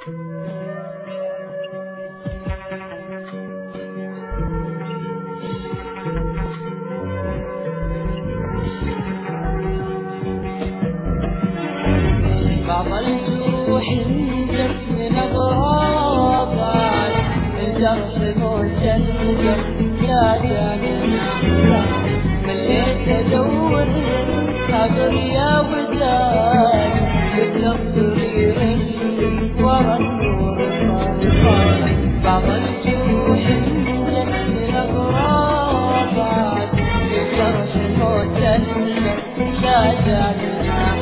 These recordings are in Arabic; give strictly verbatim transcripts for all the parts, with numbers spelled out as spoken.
بعض الجروح انجت من اغراضك، الجرح مسجل يا جانبنا، مليت ادور حاضر يا وداد، مثل الضرير اللي ورا النور الطالع. بعض الجروح انجت من اغراضك، الجرح مسجل يا جانبنا،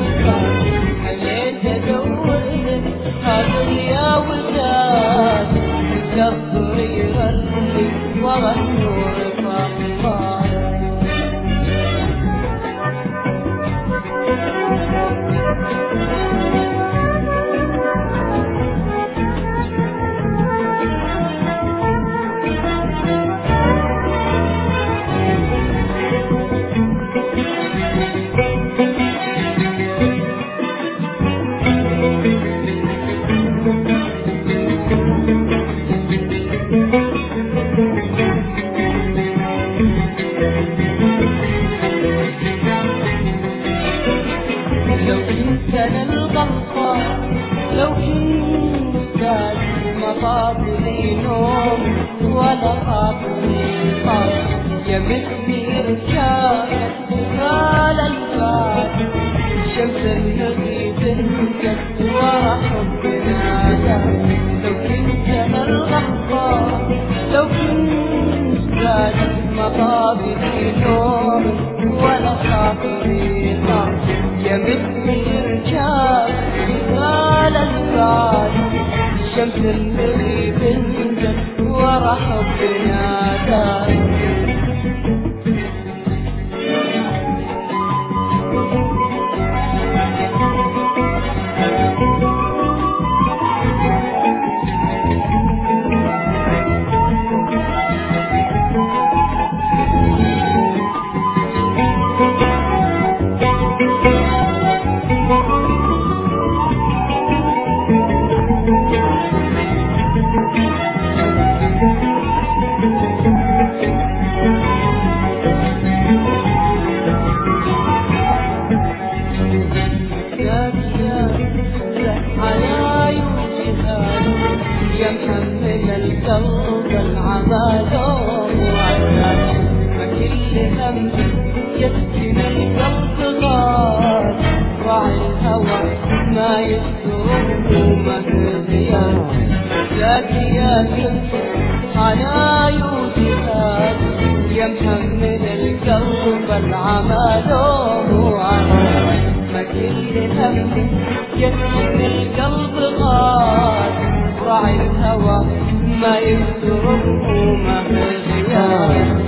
حاضر يا وداد، مثل الضرير اللي ورا النور طالع. لو كنت انا الغلطان، لو كنت ما طابني نوم ولا طابني طاش، يا مثلي رجالك قال الفات، شمس النبي تنكت ورا حبنا. لو كنت انا الغلطان، لو كنت ما طابني نوم ولا طابني طاش، يا مثلي رجال قال الفات، الشمس اللي بنزل ورا حبنا دار. يا محمل القلب العمى لوم وعذاب، ما كل هم يسكن القلب غار، راعي الهوى ما يسكن وما غياب. لكن يا كل على يوسفات، يا محمل القلب العمى لوم وعذاب، ما كل هم يسكن القلب غار، راعي الهوى ما يسرق وما غياب.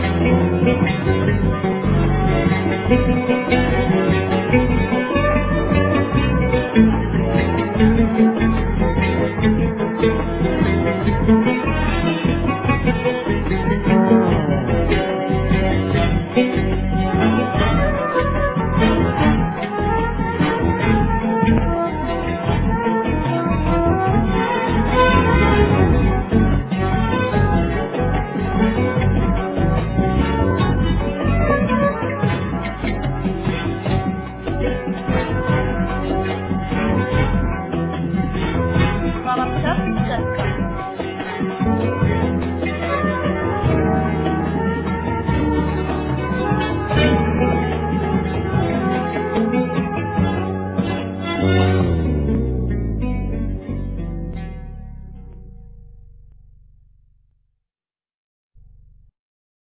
طلبت